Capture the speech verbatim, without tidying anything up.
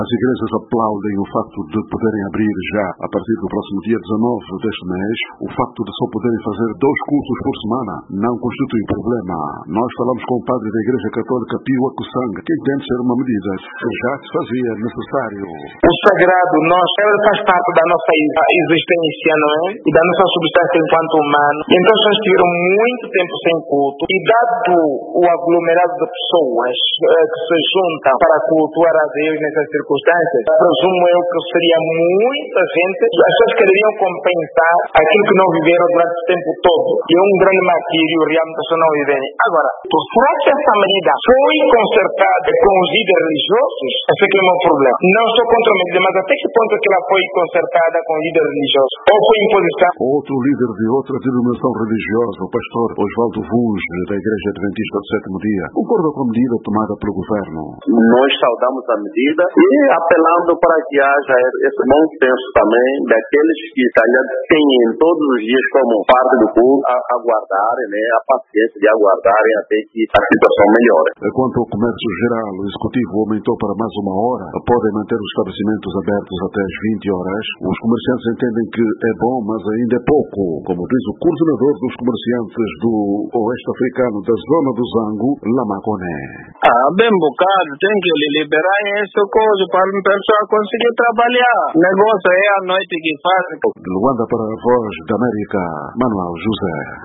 As igrejas aplaudem o facto de poderem abrir já, a partir do próximo dia dezanove deste mês, o facto de só poderem fazer dois cultos por semana. Não constitui problema. Nós falamos com o padre da Igreja Católica Pio Akusang, que entende ser uma medida que já se fazia necessário. O sagrado, nós, faz parte da nossa existência, não é? E da nossa substância enquanto humano. Então, já estiveram muito tempo sem culto. E dado o aglomerado de pessoas eh, que se juntam para cultuar a Deus nessas circunstâncias, presumo eu que seria muita gente. As pessoas queriam compensar aquilo que não viveram durante o tempo todo. E é um grande martírio, realmente, as pessoas não vivem. Agora, será que essa medida foi concertada com os líderes religiosos? Esse aqui é o meu problema. Não estou contra a medida, mas até que ponto é que ela foi concertada com os líderes religiosos? Ou foi imposição? Outro líder de outra denominação religiosa, o pastor Osvaldo Vunge, da Igreja Adventista do Sétimo Dia, concorda com a medida tomada pelo governo. Nós saudamos a medida e apelando para que haja esse bom senso também daqueles que calhar têm todos os dias como parte do culto a aguardarem, né, a paciência de aguardarem até que a situação melhore. Quanto ao comércio geral, o executivo aumentou para mais uma hora. Podem manter os estabelecimentos abertos até às vinte horas. Os comerciantes entendem que é bom, mas ainda é pouco, como diz o coordenador dos comerciantes do Oeste Africano da zona do Zango, Lamaconé. Ah, bem bocado, tem que liberar essa coisa para a pessoa conseguir trabalhar. O negócio é a noite que faz. De Luanda para a Voz da América, Manuel José.